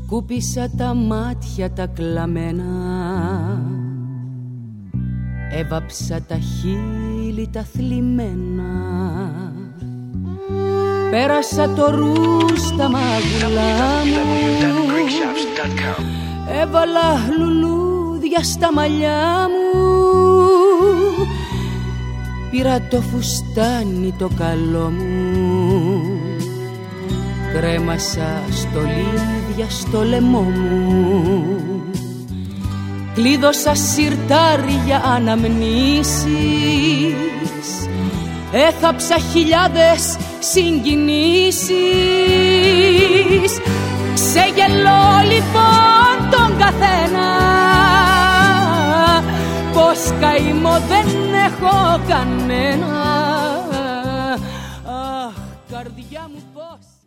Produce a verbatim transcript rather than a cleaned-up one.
Σκούπισα τα μάτια τα κλαμμένα, έβαψα τα χείλη τα θλιμμένα, πέρασα το ρου στα μάγουλα μου, έβαλα λουλούδια στα μαλλιά μου, πήρα το φουστάνι το καλό μου, κρέμασα στολίδια στο λαιμό μου, κλείδωσα σιρτάρια αναμνήσεις, έθαψα χιλιάδες συγκινήσεις. Ξεγελώ λοιπόν τον καθένα, πως καημό δεν έχω κανένα. Αχ, καρδιά μου πως